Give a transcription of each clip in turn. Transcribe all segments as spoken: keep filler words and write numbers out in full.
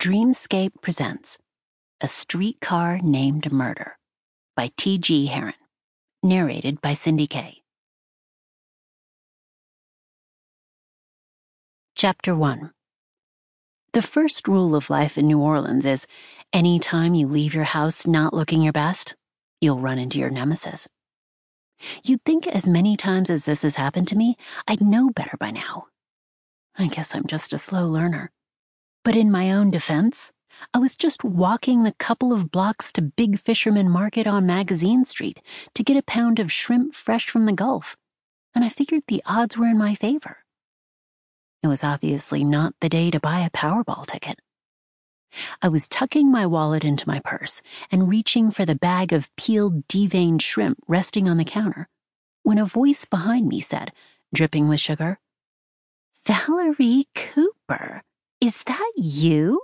Dreamscape presents A Streetcar Named Murder by T G Herron, narrated by Cindy Kay. Chapter one. The first rule of life in New Orleans is, any time you leave your house not looking your best, you'll run into your nemesis. You'd think as many times as this has happened to me, I'd know better by now. I guess I'm just a slow learner. But in my own defense, I was just walking the couple of blocks to Big Fisherman Market on Magazine Street to get a pound of shrimp fresh from the Gulf, and I figured the odds were in my favor. It was obviously not the day to buy a Powerball ticket. I was tucking my wallet into my purse and reaching for the bag of peeled deveined shrimp resting on the counter, when a voice behind me said, dripping with sugar, "Valerie Cooper, is that you?"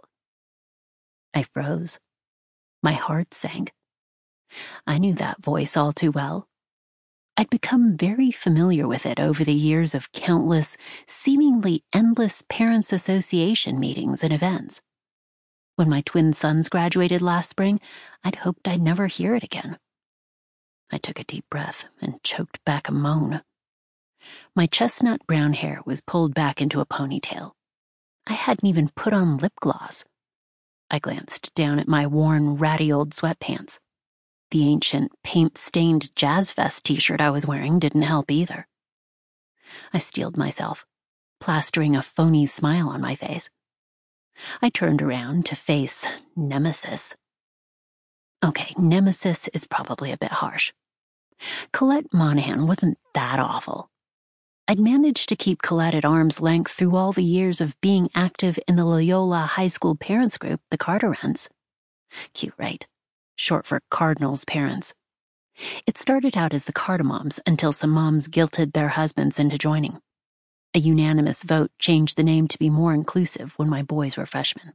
I froze. My heart sank. I knew that voice all too well. I'd become very familiar with it over the years of countless, seemingly endless Parents Association meetings and events. When my twin sons graduated last spring, I'd hoped I'd never hear it again. I took a deep breath and choked back a moan. My chestnut brown hair was pulled back into a ponytail. I hadn't even put on lip gloss. I glanced down at my worn, ratty old sweatpants. The ancient, paint-stained Jazz Fest t-shirt I was wearing didn't help either. I steeled myself, plastering a phony smile on my face. I turned around to face Nemesis. Okay, Nemesis is probably a bit harsh. Colette Monahan wasn't that awful. I'd managed to keep Colette at arm's length through all the years of being active in the Loyola High School parents group, the Carterets. Cute, right? Short for Cardinals Parents. It started out as the Cardamoms until some moms guilted their husbands into joining. A unanimous vote changed the name to be more inclusive when my boys were freshmen.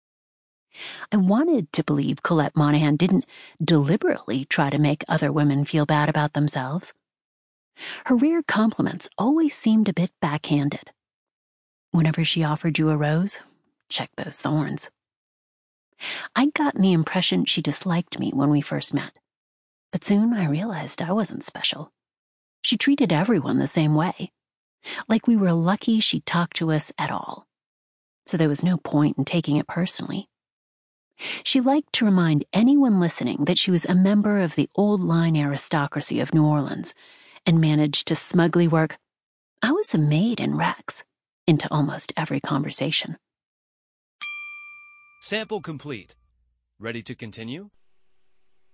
I wanted to believe Colette Monahan didn't deliberately try to make other women feel bad about themselves. Her rare compliments always seemed a bit backhanded. Whenever she offered you a rose, check those thorns. I'd gotten the impression she disliked me when we first met, but soon I realized I wasn't special. She treated everyone the same way, like we were lucky she talked to us at all, so there was no point in taking it personally. She liked to remind anyone listening that she was a member of the old-line aristocracy of New Orleans, and managed to smugly work, "I was a maid in Rex," into almost every conversation. Sample complete. Ready to continue?